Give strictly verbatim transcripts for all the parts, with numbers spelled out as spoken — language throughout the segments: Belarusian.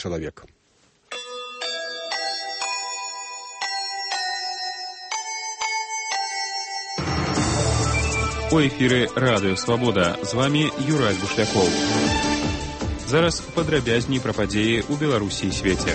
чалавек. У эфіры Радыё Свабода. З вамі Юрай Бушлякоў. Зараз падрабязней пра падзеі ў Беларусі і свеце.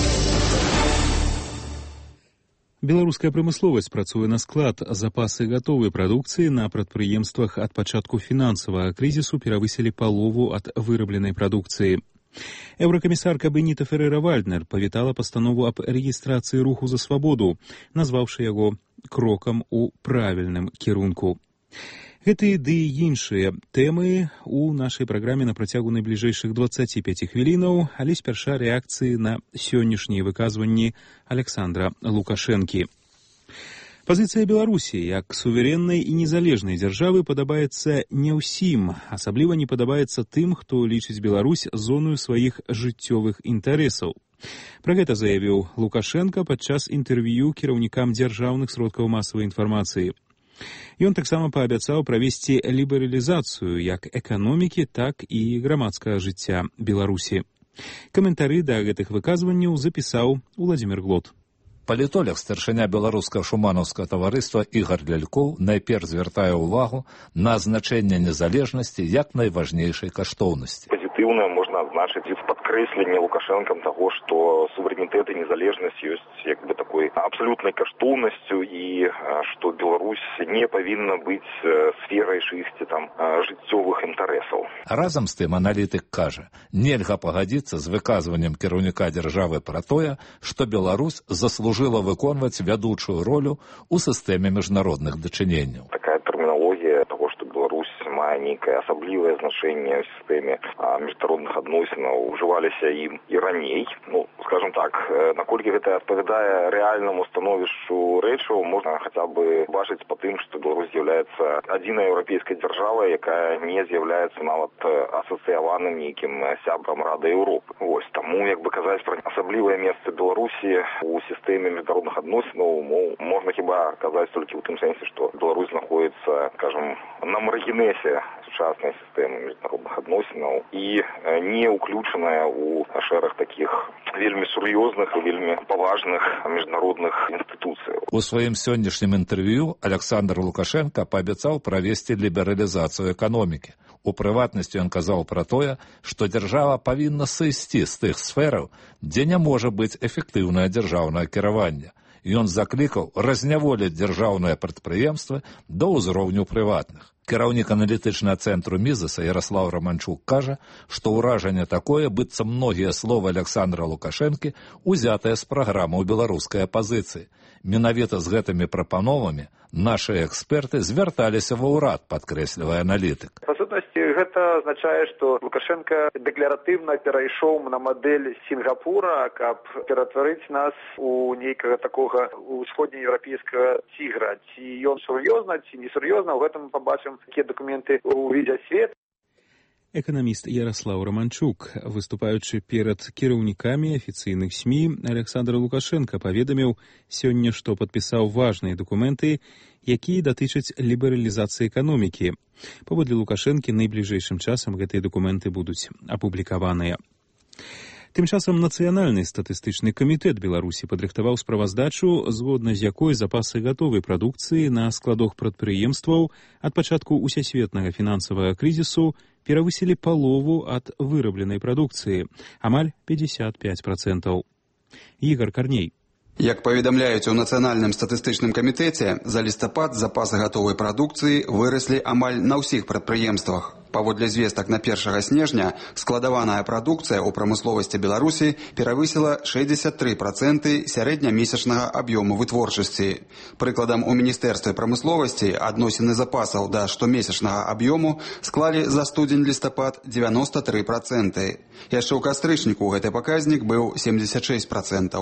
Беларуская прамысловасць працуе на склад. Запасы гатовай прадукцыі на прадпрыемствах ад пачатку фінансавага крызісу перавысілі палову ад вырабленай прадукцыі. Еўракамісарка Беніта Феррера-Вальднер павітала пастанову аб рэгістрацыі руху за свабоду, назваўшы яго крокам у правільным кірунку. Гэтыя ды і іншыя тэмы ў нашай праграме на працягу найбліжэйшых дваццаці пяці хвілінаў, але спярша рэакцыі на сённяшнія выказванні Александра Лукашэнкі. Пазіцыя Беларусі як суверэннай і незалежнай дзяржавы падабаецца не ўсім, асабліва не падабаецца тым, хто лічыць Беларусь зонаю сваіх жыццёвых інтарэсаў. Пра гэта заявіў Лукашенка падчас інтэрв'ю кіраўнікам дзяржаўных сродкаў масавай інфармацыі. Ён таксама паабяцаў правесці лібералізацыю як эканомікі, так і грамадскага жыцця Беларусі. Каментары да гэтых выказванняў запісаў Уладзімір Глот. Палітолог, старшыня беларускага шуманаўскага таварыства Ігар Лялькоў найперш звяртае ўвагу на значэнне незалежнасці як найважнейшай каштоўнасці. Позитивно можно означить и в подкреслении Лукашенком того, что суверенитет и незалежность есть как бы такой абсолютной каштоўностью, и что Беларусь не повинна быть сферой шисти там жыццёвых інтарэсаў. Разам з тым аналітык кажа, нельга пагадзіцца з выказваннем кіраўніка дзяржавы пра тое, што Беларусь заслужила выконваць вядучую ролю у сістэме міжнародных дачыненняў. Такая терминология того, что Беларусь мае нейкае асаблівае значэнне ў сістэме міжнародных адносінаў, ужываліся ім і раней. Ну, скажем так, наколькі гэта адпавядае рэальнаму становішчу рэчаў, можна хаця бы бачыць па тым, што Беларусь з'яўляецца адзінай еўрапейскай дзяржавай, якая не з'яўляецца нават асацыяваным нейкім сябрам Рады Еўропы. Вось, таму, як бы казаць пра асаблівае месца Беларусі у сістэме міжнародных адносінаў, можна хіба казаць толькі ў тым сэнсе, што Беларусь знаходіцца, скажем, на маргінесе сучаснай сістэмы міжнародных адносінаў і не ўключаная ў шэраг такіх вельмі сур'ёзных і вельмі паважных міжнародных інстытуцыяў. У сваім сённяшнім інтэрв'ю Александр Лукашенка паабяцаў правесці лібералізацыю эканомікі. У прыватнасці ён казаў пра тое, што дзяржава павінна сысці з тых сфераў, дзе не можа быць эфектыўнае дзяржаўнае кіраванне. Ён заклікаў разняволіць дзяржаўныя прадпрыемствы да ўзроўню прыватных. Кіраўнік аналітычнага цэнтру Мізаса Яраслаў Раманчук кажа, што ўражанне такое, быццам многія словы Александра Лукашэнкі узятыя з праграмаў беларускай апазіцыі. Менавіта з гэтымі прапановамі нашыя эксперты звярталіся ва ўрад, падкрэслівае аналітык. Па сутнасці, гэта азначае, што Лукашенка дэкларатыўна перайшоў на мадэль Сінгапура, каб ператварыць нас у нейкага такога усходнееўрапейскага цігра. Ці ён сур'ёзна, ці несур'ёзна, у гэтым пабачым, якія дакументы увідзе свет. Эканаміст Яраслаў Раманчук, выступаючы перад кіраўнікамі афіцыйных СМІ, Александр Лукашенка паведаміў сёння, што падпісаў важныя дакументы, якія датычаць лібералізацыі эканомікі. Паводле Лукашэнкі, найбліжэйшым часам гэтыя дакументы будуць апублікаваныя. Тым часам Нацыянальны статыстычны камітэт Беларусі падрыхтаваў справаздачу, згодна з якой запасы гатовай прадукцыі на складах прадпрыемстваў ад пачатку усесветнага фінансавага крызісу перавысілі палову ад вырабленай прадукцыі, амаль пятьдесят пять процентов. Ігар Карней. Як паведамляюць у Нацыянальным статыстычным камітэце, за лістапад запасы гатовай прадукцыі выраслі амаль на ўсіх прадпрыемствах. Паводле звестак на першага снежня, складаваная прадукцыя ў прамысловасці Беларусі перавысіла шэсцьдзесят тры працэнты сярэднямесячнага аб'ёму вытворчасці. Прыкладам, у Міністэрстве прамысловасці адносіны запасаў да штомесячнага аб'ёму склалі за студзень-лістапад дзевяносто тры працэнты. Яшчэ ў кастрычніку гэты паказнік быў семьдесят шесть процентов.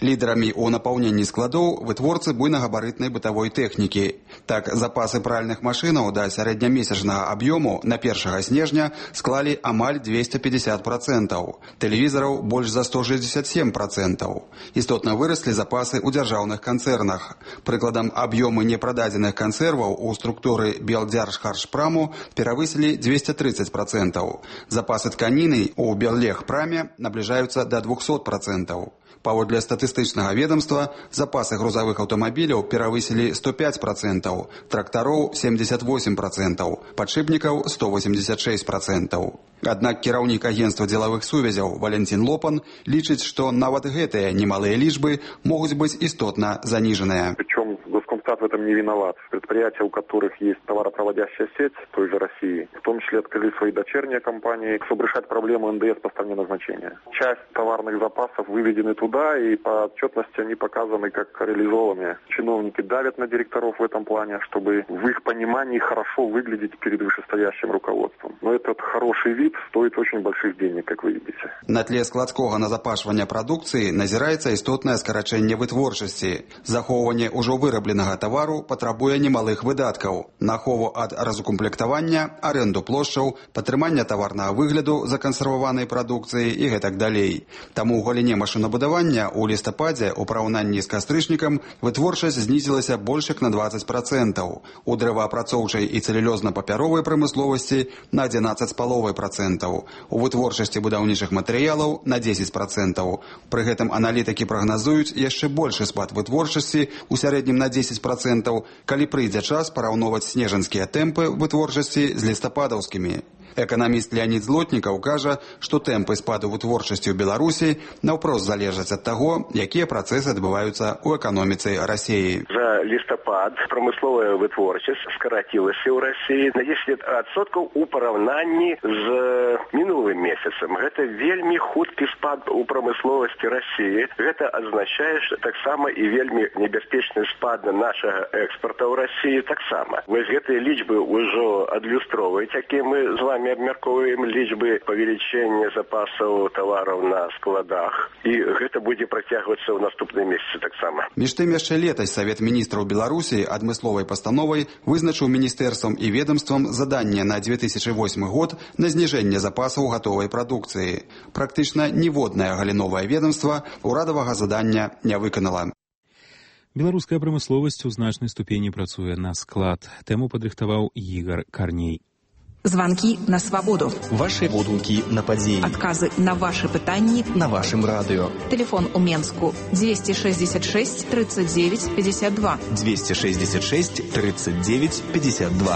Лідарамі ў напаўненні складоў вытворцы буйнагабарытнай бытавой тэхнікі. Так, запасы пральных машынаў да сярэднямесячнага аб'ёму на першага снежня склалі амаль дзвесце пятьдесят процентаў, тэлевізараў больш за сто шестьдесят семь процентаў. Істотна выраслі запасы ў дзяржаўных канцэрнах. Прыкладам, аб'ёмы непрададзеных кансерваў у структуры Белдзяржхаршпраму перавысілі дзвесце тридцать процентаў. Запасы тканіны ў Беллегпраме набліжаюцца да двухсот процентаў. Паводле статыстычнага ведомства, запасы грузавых аўтамабіляў перавысілі сто пять процентаў, трактароў семьдесят восемь процентаў, падшипнікаў сто восемьдесят шесть процентаў. Аднак кіраўнік агентства дзелавых сувязяў Валентин Лопан лічыць, што нават гэтыя немалыя лічбы могуць быць істотна заніжаныя. Причем Госкомстат в этом не виноват. Предприятия, у которых есть товаропроводящая сеть той же России, в том числе открыли свои дочерние компании, чтобы решать проблему эн дэ эс по стране назначения. Часть товарных запасов выведены туда, и по отчетности они показаны как реализованные. Чиновники давят на директоров в этом плане, чтобы в их понимании хорошо выглядеть перед вышестоящим руководством. Но этот хороший вид стоит очень больших денег, как вы видите. На тле складскога назапашвання прадукцыі назіраецца істотнае скарачэнне вытворчасці. Захоўванне ўжо вырабленага тавару патрабуе немалых выдаткаў. На ахову ад разукамплектавання, арэнду плошчаў, падтрымання таварнага выгляду закансерваванай прадукцыі і гэтак далей. Таму ў галіне машынабудавання ў лістападзе у параўнанні з кастрычнікам вытворчасць знізілася больш як на двадцать процентаў. У дрэваапрацоўчай і цэлюлёзна-папяровай прамысловасці на адзінаццаць з паловай процентаў. У вытворчасці будаўнічых матэрыялаў на дзесяць процентаў. Пры гэтым аналітыкі прагназуюць яшчэ большы спад вытворчасці у сярэднім на дзесяць процентаў, калі прыйдзе час параўноўваць снежанскія тэмпы вытворчасці з лістападаўскімі. Эканаміст Леонид Злотнікаў кажа, што тэмпы спаду вытворчасці ў Беларусі наўпрост залежаць ад таго, якія працэсы адбываюцца ў эканоміцы Расіі. За лістапад прамысловая вытворчасць скарацілася ў Расіі на десять адсоткаў у параўнанні з мінулым месяцам. Гэта вельмі хуткі спад у прамысловасці Расіі. Гэта азначае, што таксама і вельмі небяспечны спад нашага экспарта ў Расіі таксама. Вось гэтыя лічбы ўжо адлюстроўваюць, якія мы з вами абмяркоўваем лічбы павелічэння запасаў тавараў на складах, і гэта будзе працягвацца ў наступным месяцы таксама. Між тым яшчэ летась Савет міністраў Беларусі адмысловай пастановай вызначыў міністэрствам і ведомствам заданне на две тысячи восьмы год на зніжэнне запасаў гатовай прадукцыі. Практычна ніводнае галіновае ведомства ўрадавага задання не выканала. Беларуская прамысловасць у значнай ступені працуе на склад. Тэму падрыхтаваў Ігор Карней. Звонки на свободу. Ваши водгукі на падзеі. Адказы на ваши пытанні на вашым радыё. Телефон у Менску двести шестьдесят шесть тридцать девять пятьдесят два. двести шестьдесят шесть тридцать девять пятьдесят два.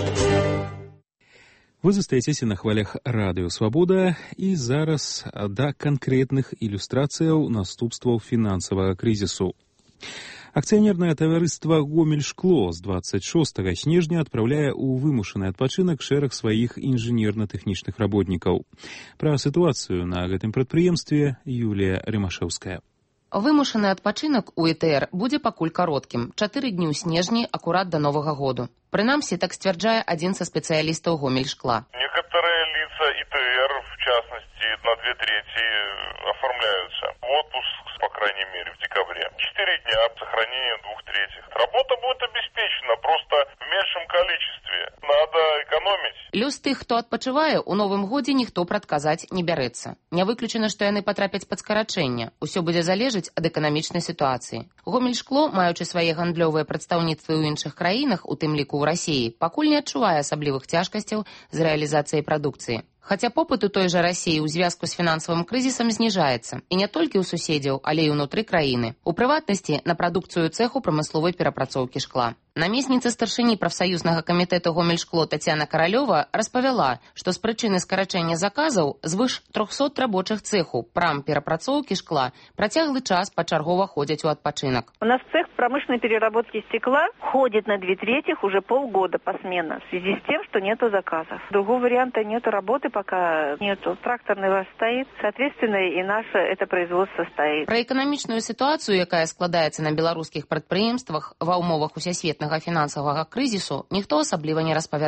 Вы застаецеся на хвалях радыё Свабода, і зараз да канкрэтных ілюстрацыяў наступстваў фінансавага крызісу. Акцыянернае таварыства «Гомельшкло» з двадцать шостага снежня адпраўляе ў вымушаны адпачынак шэраг сваіх інжынерна-тэхнічных работнікаў. Пра сітуацыю на гэтым прадпрыемстве Юлія Рымашэўская. Вымушаны адпачынак у і тэ эр будзе пакуль кароткім. Чатыры дні ў снежні акурат да Новага году. Прынамсі, так сцвярджае адзін са спецыялістаў «Гомельшкла». Некоторые лица и тэ эр, в частности, на две трети оформляются в отпуск, по крайней мере, в декабре. Четыре дня сохранения двух третьих. Работа будет обеспечена, просто в меньшем количестве. Надо экономить. Лёс тых, хто адпачывае, у новым годзе ніхто прадказаць не бярэцца. Не выключана, што яны патрапяць пад скарачэнне. Усё будзе залежаць ад эканамічнай сітуацыі. Гомельшкло, маючы свае гандлёвыя прадстаўніцтвы ў іншых краінах, у тым ліку ў Расіі, пакуль не адчувае асаблівых цяжкасцяў з рэалізацыяй прадукцыі. Хаця попыт у той жа Расіі ў звязку з фінансавым крызісам зніжаецца. І не толькі ў суседзяў, але і ўнутры краіны. У прыватнасці на прадукцыю цэху прамысловай перапрацоўкі шкла. Намесніца старшыні прафсаюзнага камітэту Гомельшкло Тацяна Каралёва распавяла, што з прычыны скарачэння заказаў звыш трохсот рабочых цэху прам перапрацоўкі шкла працяглы час пачаргова ходзяць у адпачынак. У нас цех промышленной переработки стекла ходит на две трети уже полгода посменно в связи с тем, что нету заказов. Другого варианта нету работы, пока нету. Тракторный вас стоит, соответственно, и наше это производство стоит. Пра эканамічную сітуацыю, якая складаецца на беларускіх прадпрыемствах ва ўмовах усесветнага фінансавага крызісу, ніхто асабліва не распавядае.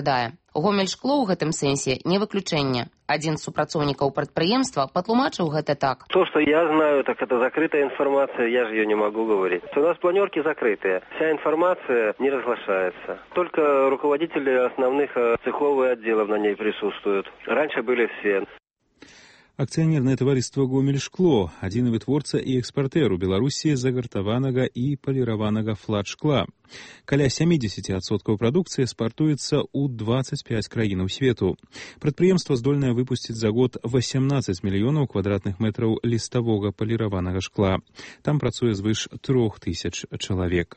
Гомельшкло ў гэтым сэнсе не выключэнне. Адзін з супрацоўнікаў прадпрыемства патлумачыў гэта так. То, что я знаю, так это закрытая информация, я же ее не могу говорить. У нас планерки закрытые, вся информация не разглашается. Только руководители основных цехов и отделов на ней присутствуют. Раньше были все. Акцыянернае таварыства «Гомельшкло» – адзіны вытворца і экспартэр у Беларусі загартаванага і паліраванага флат-шкла. Каля сямдзесят адсоткаў прадукцыі экспартуецца ў дваццаць пяць краінаў свету. Прадпрыемства здольнае выпусціць за год васямнаццаць мільёнаў квадратных метраў ліставога паліраванага шкла. Там працуе звыш трох тысяч чалавек.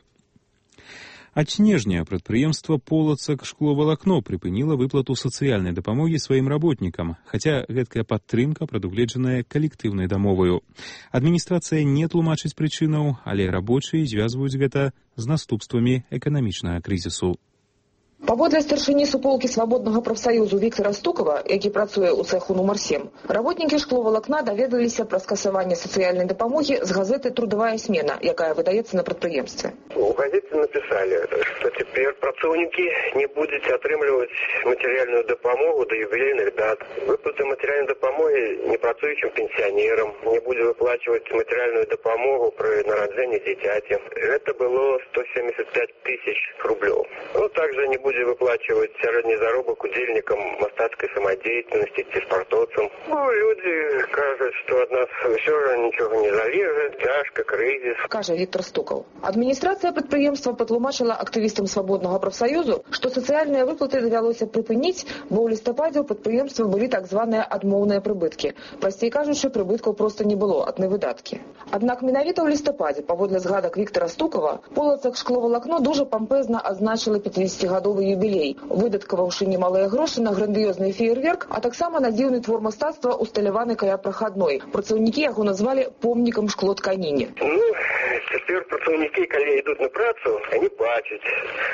Ад снежня прадпрыемства «Полацак шкловалакно» прыпыніла выплату сацыяльнай дапамогі сваім работнікам, хаця гэткая падтрымка прадугледжаная калектыўнай дамоваю. Адміністрацыя не тлумачыць прычынаў, але рабочыя звязваюць гэта з наступствамі эканамічнага крызісу. Паводле старшыні суполкі свабоднага прафсаюзу Віктара Стукава, які працуе ў цэху нумар сем, работнікі шкловалакна даведаліся пра скасаванне сацыяльнай дапамогі з газеты «Трудовая смена», якая выдаецца на прадпрыемстве. У газеце написали, что теперь працоўнікі не будете атрымліваць матэрыяльную дапамогу до юбілейных дат. Выплаты матэрыяльнай дапамогі непрацуючым пенсіянерам, не будзе выплачваць матэрыяльную дапамогу пры нараджэнні дзіцяці. Гэта было сто семьдесят пять тысяч рублёў. Ну, также не будзе выплачивать средний заработок удельникам мастацкой самодеятельности, спартовцам. Ну, люди кажут, что от нас все же ничего не залежит, тяжко, кризис. Каже Віктор Стукаў. Адміністрацыя прадпрыемства патлумачыла актывістам свабоднага прафсаюзу, што сацыяльныя выплаты давялося прыпыніць, бо ў лістападзе ў прадпрыемства былі так званыя адмоўныя прыбыткі. Прасцей кажучы, прыбыткаў проста не было, адны выдаткі. Аднак менавіта ў лістападзе, паводле згадак Віктара Стукава, «Полацак шкловалакно» дужа пампэзна адзначыла пяцідзесяцігадовы юбілей, выдаткаваўшы немалыя грошы на грандыёзны феерверк, а таксама на дзіўны твор мастацтва, усталяваны каля прахадной. Працаўнікі яго назвалі помнікам шклотканіні. Ну, цяпер працаўнікі, калі ідуць на працу, они бачаць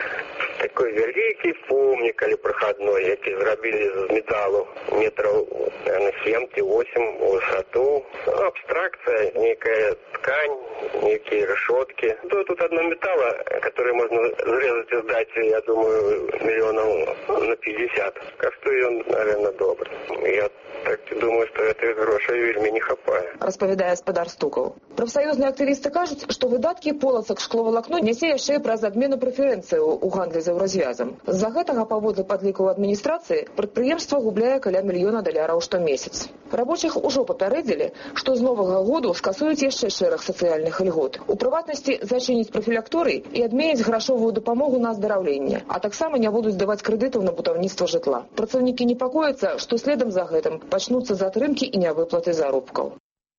такой вялікі помнік каля прахадной, які зрабілі з металу метраў на семь восемь у высоту. Абстракция, некая ткань, некие решетки. То тут одно металла, которое можно зарезать и сдать, я думаю, миллионов на пятьдесят. Коштує он, наверное, добре. Я так думаю, что гэтых грошай вельмі не хапае. Распавядае гаспадар Стукаў. Прафсаюзныя актывісты кажуць, што выдаткі «Полацак шкловалакно» нясе яшчэ праз адмену прэферэнцыяў у гандлі за ўразвязам. З-за гэтага, паводле падлікаў адміністрацыі, прадпрыемства губляе каля мільёна даляраў штомесяц. Рабочых ужо папярэдзілі, што з новага году скасуюць яшчэ шэраг сацыяльных ільгот. У прыватнасці, зачыніць прафілякторый і адменяць грашовую дапамогу на аздараўленне, а таксама не будуць даваць крэдытаў на будаўніцтва жытла. Працаўнікі непакояцца, што следам за гэтым пачнуцца затрымкі і нявыплаты заробкаў.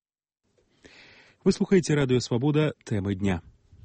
Вы слухаеце радыё «Свабода», тэмы дня.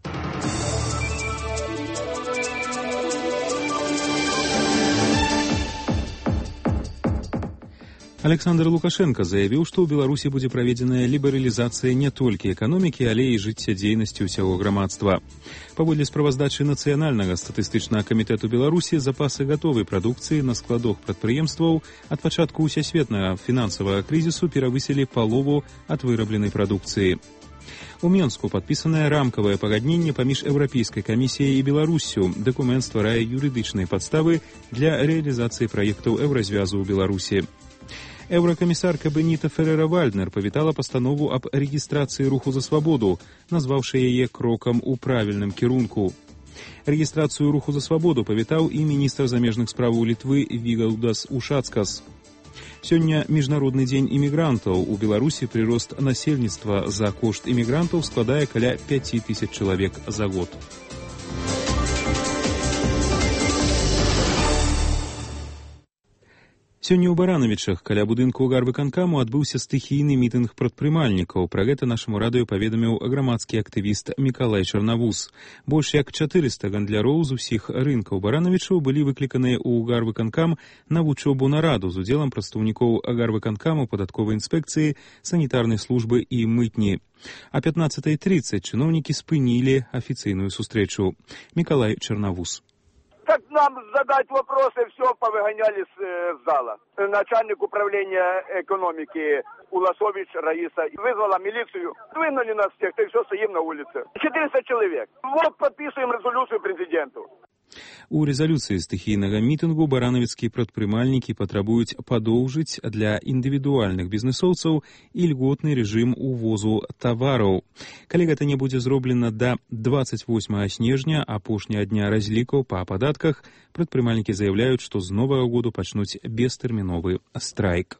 Александр Лукашенко заявіў, што ў Беларусі будзе праведзеная лібералізацыя не толькі эканомікі, але і жыццядзейнасці ўсяго грамадства. Паводле справаздачы Нацыянальнага статыстычнага камітэту Беларусі, запасы гатовай прадукцыі на складах прадпрыемстваў ад пачатку ўсесветнага фінансавага крызісу перавысілі палову ад вырабленай прадукцыі. У Менску падпісанае рамкавае пагадненне паміж Еўрапейскай камісіяй і Беларуссю. Дакумент стварае юрыдычныя падставы для рэалізацыі праектаў еўразвязу ў Беларусі. Еўракамісарка Беніта Ферера-Вальднер павітала пастанову аб рэгістрацыі руху за свабоду, назваўшы яе крокам у правільным кірунку. Рэгістрацыю руху за свабоду павітаў і міністр замежных справаў Літвы Вігаўдас Ушацкас. Сёння міжнародны дзень імігрантаў. У Беларусі прырост насельніцтва за кошт імігрантаў складае каля пяць тысяч чалавек за год. Сёння ў Баранавічах каля будынку гарвыканкаму адбыўся стыхійны мітынг прадпрымальнікаў. Пра гэта нашаму радыё паведаміў грамадскі актывіст Мікалай Чарнавус. Больш як чатырыста гандляроў з усіх рынкаў Баранавічаў былі выкліканыя ў гарвыканкам на вучобу нараду з удзелам прадстаўнікоў гарвыканкаму, падатковай інспекцыі, санітарнай службы і мытні. А пятнадцатай тридцать чыноўнікі спынілі афіцыйную сустрэчу. Мікалай Чарнавус. Как нам задать вопросы, все повыгоняли с э, зала. Начальник управления экономики Уласович Раиса вызвала милицию. Выгнали нас всех, и все, стоим на улице. четыреста человек. Вот подписываем резолюцию президенту. У рэзалюцыі стыхійнага мітынгу баранавіцкія прадпрымальнікі патрабуюць падоўжыць для індывідуальных бізнэсоўцаў ільготны рэжым увозу тавараў. Калі гэта не будзе зроблена да дваццаць восьмага снежня, апошняга дня разлікаў па падатках, прадпрымальнікі заяўляюць, што з новага году пачнуць бестэрміновы страйк.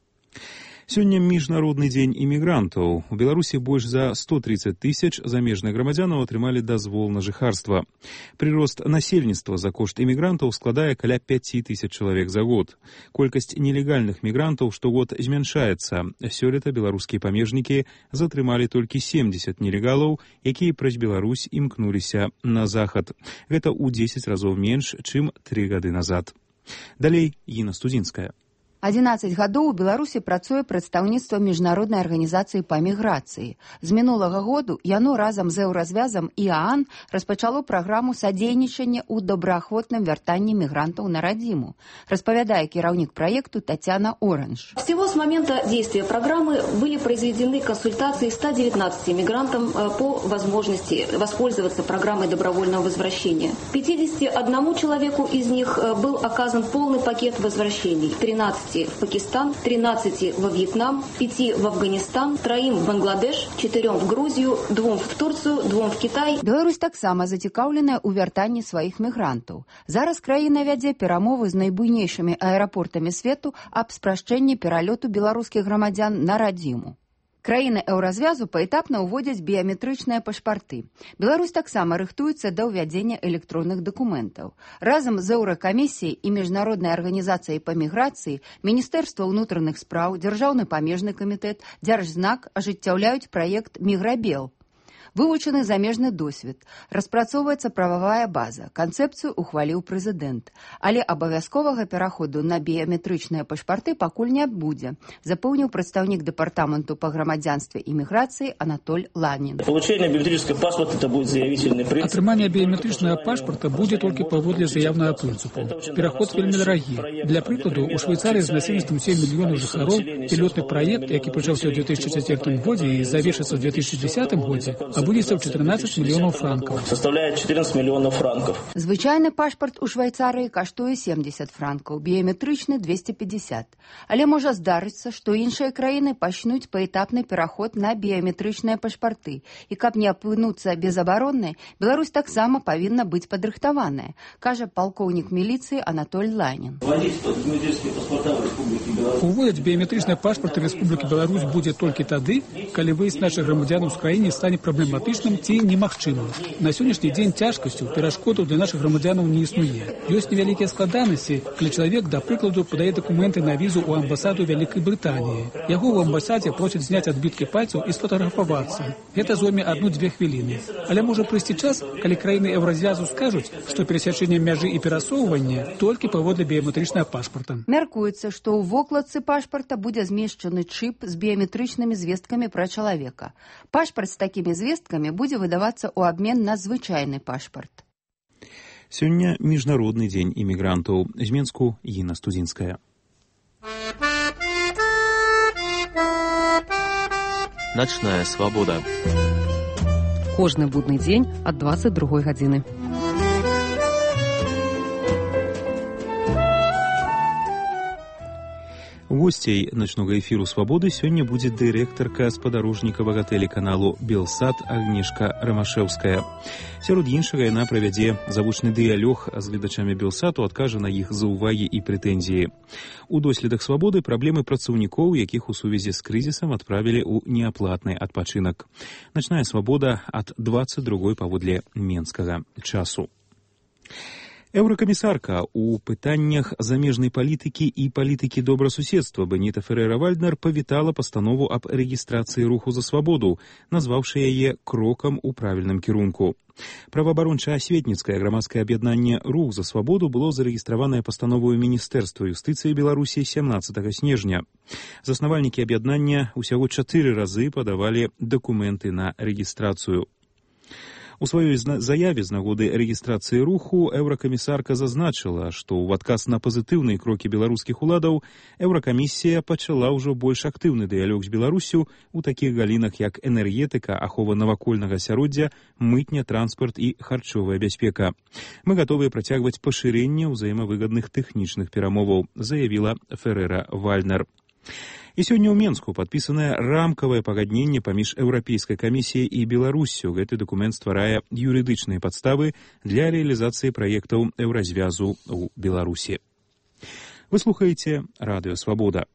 Сёння міжнародны дзень імігрантаў. У Беларусі больш за сто тридцать тысяч замежных грамадзянаў атрымалі дазвол на жыхарства. Прырост насельніцтва за кошт імігрантаў складае каля пяць тысяч чалавек за год. Колькасць нелегальных мігрантаў штогод змяншаецца. Сёлета беларускія памежнікі затрымалі толькі семьдесят нелегалаў, якія праз Беларусь імкнуліся на захад. Гэта ў дзесяць разоў менш, чым тры гады назад. Далей Інна Студзінская. адзінаццаць гадоў у Беларусі працуе прадстаўніцтва міжнароднай арганізацыі па міграцыі. З мінулага году яно разам з еўразвязам і ААН распачало праграму садзейнічання ў добраахвотным вяртанні мігрантаў на радзіму, распавядае кіраўнік праекту Татьяна Оранж. Всего с момента действия программы были произведены консультации ста девятнадцати мигрантам по возможности воспользоваться программой добровольного возвращения. пятидесяти одному человеку из них был оказан полный пакет возвращений. тринадцати в Пакистан, тринадцати во Вьетнам, пяти в Афганистан, троим в Бангладеш, четырем в Грузию, двум в Турцию, двум в Китай. Беларусь таксама зацікаўленая ў вяртанні сваіх мігрантаў. Зараз краіна вядзе перамовы з найбуйнейшымі аэрапортамі свету аб спрашчэнні пералёту беларускіх грамадзян на радзіму. Краіны еўразвязу паэтапна ўводзяць біяметрычныя пашпарты. Беларусь таксама рыхтуецца да ўвядзення электронных дакументаў. Разам з Еўракамісіяй і міжнароднай арганізацыяй па міграцыі Міністэрства ўнутраных спраў, Дзяржаўны памежны камітэт, Дзяржзнак ажыццяўляюць праект «Міграбел». Вывучаны замежны досвед, распрацоўваецца прававая база, канцэпцыю ухваліў прэзідэнт. Але абавязковага пераходу на біяметрычныя пашпарты пакуль не будзе, запэўніў прадстаўнік дэпартаменту па грамадзянстве і міграцыі Анатоль Ланін. Получение биометрического паспорта это будет заявительный принцип. Атрыманне біяметрычнага пашпарта будзе толькі паводле заявнага прынцыпу. Пераход вельмі дарагі. Для прыкладу, у Швейцарыі з насельніцтвам сем мільёнаў жыхароў пілотны праект, які пачаўся ў две тысячи четвёртым годзе і завершыцца ў две тысячи десятым годзе, обылится в четырнадцать миллионов франков. Составляет четырнадцать миллионов франков. Звычайны пашпарт у Швейцарыі каштуе семьдесят франкаў, біяметрычны двести пятьдесят. Але можа здарыцца, што іншыя краіны пачнуць паэтапны пераход на біяметрычныя пашпарты. І каб не апынуцца безабароннай, Беларусь таксама павінна быць падрыхтаваная, кажа палкоўнік міліцыі Анатоль Ланін. Уводзіць біяметрычныя пашпарты Рэспублікі Беларусь будзе толькі тады, калі выезд нашых грамадзянаў з краіны стане праблематычным ці немагчымым. На сённяшні дзень цяжкасцю перашкодаў для нашых грамадзянаў не існуе. Ёсць невялікія складанасці, калі чалавек, да прыкладу, падае дакументы на візу ў амбасаду Вялікай Брытаніі. Яго ў амбасадзе просяць зняць адбіткі пальцаў і сфотаграфавацца. Гэта зойме адну-дзве хвіліны. Але можа прыйсці час, калі краіны еўразвязу скажуць, што перасячэнне мяжы і перасоўванне толькі паводле біяметрычнага пашпарта. Мяркуецца, што ў вокладцы пашпарта будзе змешчаны чып з біяметрычнымі звесткамі пра чалавека. Пашпарт з такімі звесткамі будзе выдавацца ў абмен на звычайны пашпарт. Сёння міжнародны дзень імігрантаў. З Менску Інна Студзінская. Начная свабода. Кожны будны дзень ад дваццаць другой гадзіны. Госцей начнога эфіру «Свабоды» сёння будзе дырэктарка спадарожнікавага тэлеканалу «Белсат» Агнешка Рамашэўская. Сярод іншага яна правядзе завучны дыялог з гледачамі «Белсату», адкажа на іх заўвагі і прэтэнзіі. У доследах «Свабоды» праблемы працаўнікоў, якіх у сувязі з крызісам адправілі ў неаплатны адпачынак. Начная свабода ад дваццаць другой паводле менскага часу. Еўракамісарка ў пытаннях замежнай палітыкі і палітыкі добрасуседства Беніта Феррэра-Вальднер павітала пастанову аб рэгістрацыі руху за свабоду, назваўшы яе крокам у правільным кірунку. Праваабаронча-асветніцкае грамадскае аб'яднанне «Рух за свабоду» было зарэгістраванае пастановою Міністэрства юстыцыі Беларусі сямнаццатага снежня. Заснавальнікі аб'яднання ўсяго чатыры разы падавалі дакументы на рэгістрацыю. У сваёй заяве з нагоды рэгістрацыі руху еўракамісарка зазначыла, што ў адказ на пазітыўныя крокі беларускіх уладаў еўракамісія пачала ўжо больш актыўны дыялог з Беларусю у такіх галінах, як энергетыка, ахова навакольнага асяроддзя, мытня, транспарт і харчовая бяспека. Мы гатовыя працягваць пашырэнне ўзаемавыгадных тэхнічных перамоваў, заявіла Ферера Вальнер. І сёння ў Менску падпісанае рамкавае пагадненне паміж Еўрапейскай камісіяй і Беларуссю. Гэты дакумент стварае юрыдычныя падставы для рэалізацыі праектаў еўразвязу ў Беларусі. Вы слухаеце Радыё Свабода.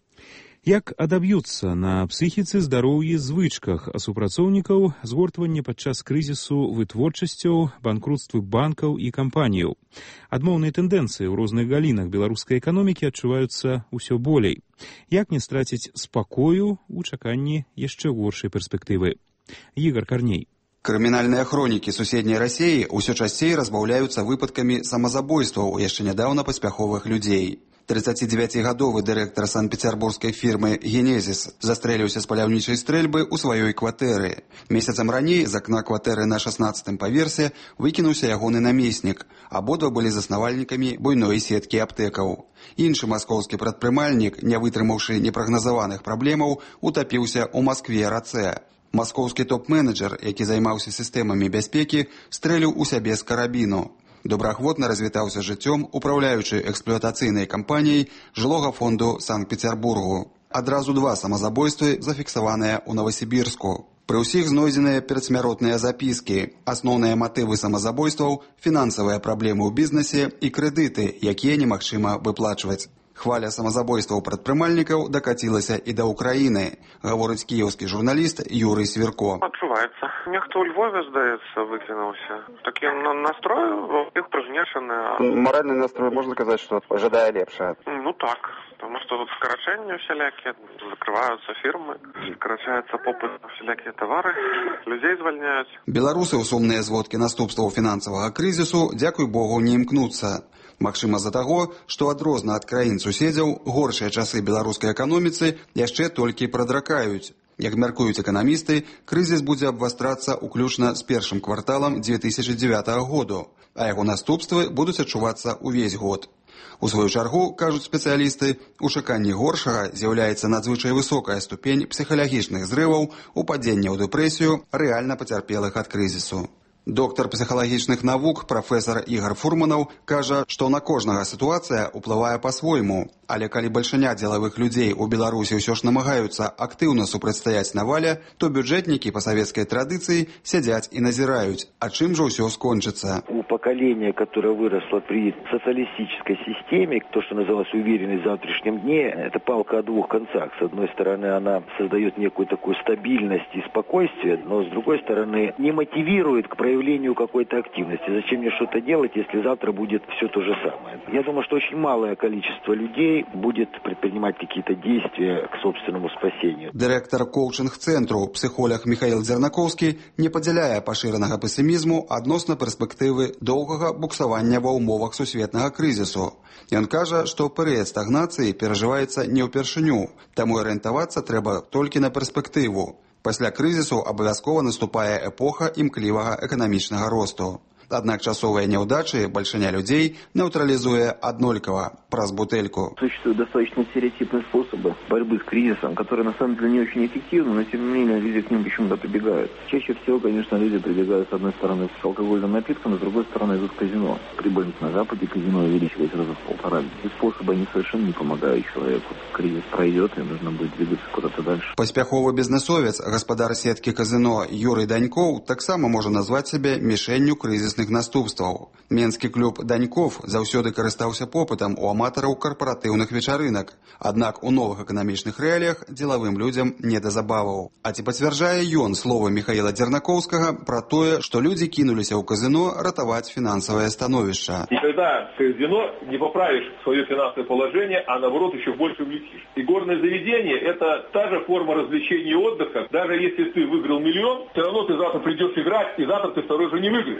Як адаб'юцца на псіхіцы, здароўі, звычках супрацоўнікаў згортванне падчас крызісу вытворчасцяў, банкрутствы банкаў і кампаніяў. Адмоўныя тэндэнцыі ў розных галінах беларускай эканомікі адчуваюцца ўсё болей. Як не страціць спакою ў чаканні яшчэ горшай перспектывы? Ігор Карней. Крымінальныя хронікі суседняй Расіі ўсё часцей разбаўляюцца выпадкамі самазабойстваў яшчэ нядаўна паспяховых людзей. тридцатидевятигадовы дырэктар санкт-петербургскай фірмы «Генезис» застрэліўся з паляўнічай стрэльбы ў сваёй кватэры. Месяцам раней з акна кватэры на шаснаццатым паверсе выкінуўся ягоны намеснік. Абодва былі заснавальнікамі буйной сеткі аптэкаў. Іншы маскоўскі прадпрымальнік, не вытрымаўшы непрагназаваных праблемаў, утапіўся ў Маскве-рацэ. Маскоўскі топ-менеджер, які займаўся сістэмамі бяспекі, стрэліў у сябе з карабіну. Добраахвотна развітаўся жыццём, упраўляючы эксплуатацыйнай кампаніяй жылога фонду Санкт-Петербургу. Адразу два самазабойствы зафіксаваныя ў Новасібірску. Пры ўсіх знойдзеныя перадсмяротныя запіскі. Асноўныя матывы самазабойстваў – фінансавыя праблемы ў бізнесе і крэдыты, якія немагчыма выплачваць. Хваля самазабойстваў прадпрымальнікаў дакацілася і да Ўкраіны, гаворыць кіеўскі журналіст Юрый Свірко. Адчуваецца. Нехто ў Львове, здаецца, выкінуўся. Такі настрой у іх прыгнечаны. Маральны настрой, можна казаць, што ожидае лепшае? Ну так, тому што тут скарачэнні всялякія, закрываюцца фірмы, скарачаецца попыт на всялякія тавары, людзей звальняюць. Беларусы ў сумныя зводкі наступстваў фінансавага крызісу, дзякуй Богу, не імкнуцца. Магчыма, з-за таго, што адрозна ад краін суседзяў горшыя часы беларускай эканоміцы яшчэ толькі прадракаюць. Як мяркуюць эканамісты, крызіс будзе абвастрацца ўключна з першым кварталам дзве тысячы дзевятага году, а яго наступствы будуць адчувацца ўвесь год. У сваю чаргу, кажуць спецыялісты, у чаканні горшага з'яўляецца надзвычай высокая ступень псіхалагічных зрываў, упадзення ў дэпрэсію рэальна пацярпелых ад крызісу. Доктар псіхалагічных навук, прафесар Ігор Фурманаў, кажа, што на кожнага сітуацыя ўплывае па-свойму. Але калі бальшыня дзелавых людзей у Беларусі ўсё ж намагаюцца актыўна супрацьстаяць навале, то бюджэтнікі па савецкай традыцыі сядзяць і назіраюць. А чым жа ўсё скончыцца? У поколения, которое выросло при социалистической системе, то, что называлось уверенность в завтрашнем дне, это палка о двух концах. С одной стороны, она создает некую такую стабильность и спокойствие, но с другой стороны, не мотивирует к проявлению какой-то активности. Зачем мне что-то делать, если завтра будет все то же самое? Я думаю, что очень малое количество людей будет предпринимать какие-то действия к собственному спасению. Директор коучинг-центру, психолог Михаил Дзернаковский, не падзяляе пашыранага песімізму адносна перспектывы доўгага буксавання ва ўмовах сусветнага крызісу. Ён кажа, што перыяд стагнацыі перажываецца не ўпершыню, таму арыентавацца трэба толькі на перспектыву. Пасля крызісу абавязкова наступае эпоха імклівага эканамічнага росту. Однако часовые неудачи большиня людей нейтрализуя однолького праз бутыльку. Существуют достаточно стереотипные способы борьбы с кризисом, которые на самом деле не очень эффективны, но тем не менее люди к ним почему-то прибегают. Чаще всего, конечно, люди прибегают с одной стороны с алкогольным напитком, с другой стороны идут в казино. Прибыльность на Западе казино увеличивается раза в полтора. Эти способы они совершенно не помогают человеку. Кризис пройдет, и нужно будет двигаться куда-то дальше. Паспяховы бізнесовец, гаспадар сеткі казино Юрый Даньков, таксама можа назваць сябе мішэнню крызіс наступстваў. Менскі клуб Даньков заўсёды карыстаўся попытам у аматараў карпаратыўных вечарынак. Аднак у новых эканамічных рэаліях дзелавым людзям не да забаваў. А ці пацвярджае ён словы Михаила Дзернаковскага пра тое, што людзі кінуліся ў казино ратаваць фінансавае становішча. Никогда в казино не поправишь свое финансовое положение, а наоборот еще больше влетишь. И горное заведение – это та же форма развлечения и отдыха. Даже если ты выиграл миллион, все равно ты завтра придешь играть, и завтра ты второй же не выиграешь. Только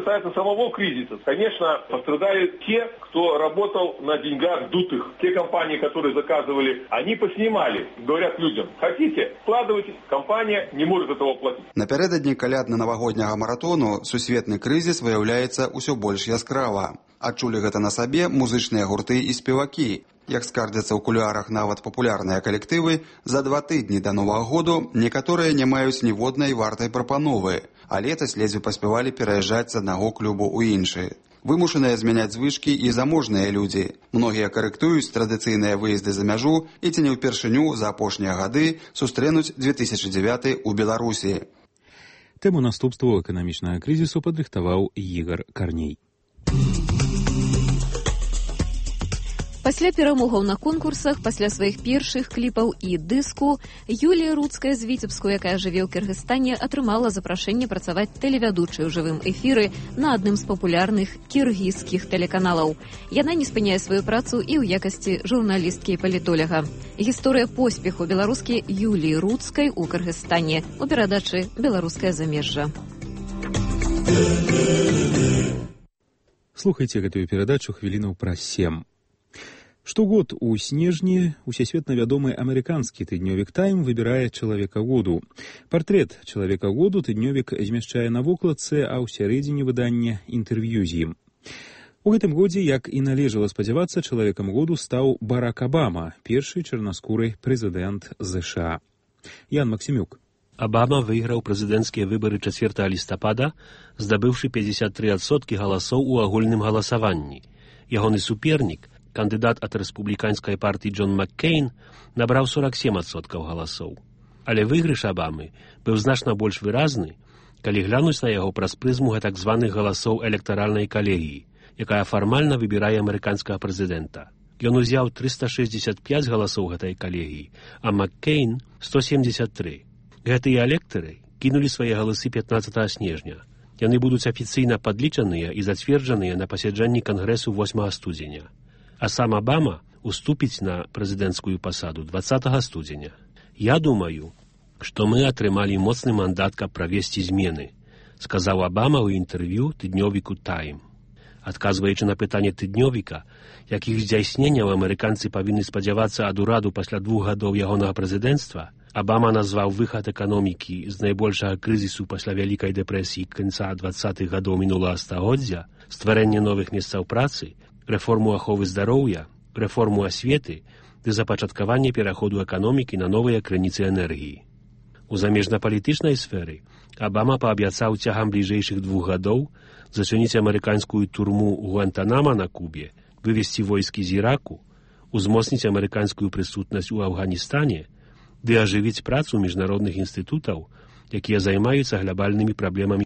касается самого кризиса, конечно, пострадают те, кто работал на деньгах дутых. Те компании, которые заказывали, они поснимали, говорят людям, хотите, вкладывайте, компания не может этого платить. Напярэдадні калядна-навагодняга маратону сусветны крызіс выяўляецца ўсё больш яскрава. Адчулі гэта на сабе музычныя гурты і спевакі. Як скардзяцца ў кулуарах нават папулярныя калектывы, за два тыдні да Новага году некаторыя не маюць ніводнай вартай прапановы, а летась ледзьве паспявалі пераязджаць з аднаго клубу ў іншы. Вымушаныя змяняць звычкі і заможныя людзі. Многія карэктуюць традыцыйныя выезды за мяжу і ці не ўпершыню за апошнія гады сустрэнуць две тысячы дзевяты ў Беларусі. Тэму наступстваў эканамічнага крызісу падрыхтаваў Ігар Карней. Пасля перамогаў на конкурсах, пасля сваіх першых кліпаў і дыску, Юлія Руцкая з Віцебску, якая жыве ў Кыргызстане, атрымала запрашэнне працаваць тэлевядучай у жывым эфіры на адным з папулярных кіргізскіх тэлеканалаў. Яна не спыняе сваю працу і ў якасці журналісткі і палітоляга. Гісторыя поспеху беларускі Юліі Руцкай у Кыргызстане у перадачы «Беларускае замежжа». Слухайце гэтую перадачу хвілінаў праз сем. Штогод у снежні усесветна вядомы амерыканскі тыднёвік «Тайм» выбірае чалавека году. Партрэт чалавека году тыднёвік змяшчае на вокладцы, а ў сярэдзіне выдання інтэрв'ю з ім. У гэтым годзе, як і належала спадзявацца, чалавекам году стаў Барак Абама, першы чарнаскуры прэзідэнт ЗША. Ян Максімюк. Абама выйграў прэзідэнцкія выбары чацвёртага лістапада, здабыўшы пятьдесят три адсоткі галасоў у агульным галасаванні. Ягоны супернік, кандыдат ад рэспубліканскай партыі Джон Маккейн, набраў сорок семь адсоткаў галасоў. Але выйгрыш Абамы быў значна больш выразны, калі глянуць на яго праз прызму гэтак званых галасоў электаральнай калегіі, якая фармальна выбірае амерыканскага прэзідэнта. Ён узяў триста шестьдесят пять галасоў гэтай калегіі, а Маккейн — сто семьдесят три. Гэтыя электары кінулі свае галасы пятнаццатага снежня. Яны будуць афіцыйна падлічаныя і зацверджаныя на пасяджэнні кангрэсу восьмага студзеня. А сам Абама уступіць на прэзідэнцкую пасаду двадцатага студзеня. Я думаю, што мы атрымалі моцны мандат, каб правесці змены, сказаў Абама ў інтэрв'ю тыднёвіку «Тайм». Адказваючы на пытанне тыднёвіка, якіх здзяйсненняў амерыканцы павінны спадзявацца ад ураду пасля двух гадоў ягонага прэзідэнцтва, Абама назваў выхад эканомікі з найбольшага крызісу пасля вялікай дэпрэсіі канца двадцатых гадоў мінулага стагоддзя, стварэнне новых месцаў працы, рэформу аховы здароўя, рэформу асветы ды запачаткаванне пераходу эканомікі на новыя крыніцы энергіі. У замежнапалітычнай сферы Абама паабяцаў цягам бліжэйшых двух гадоў зачыніць амерыканскую турму Гуантанамо на Кубе, вывесці войскі з Іраку, узмоцніць амерыканскую прысутнасць у Афганістане ды ажывіць працу міжнародных інстытутаў, якія займаюцца глобальнымі праблемамі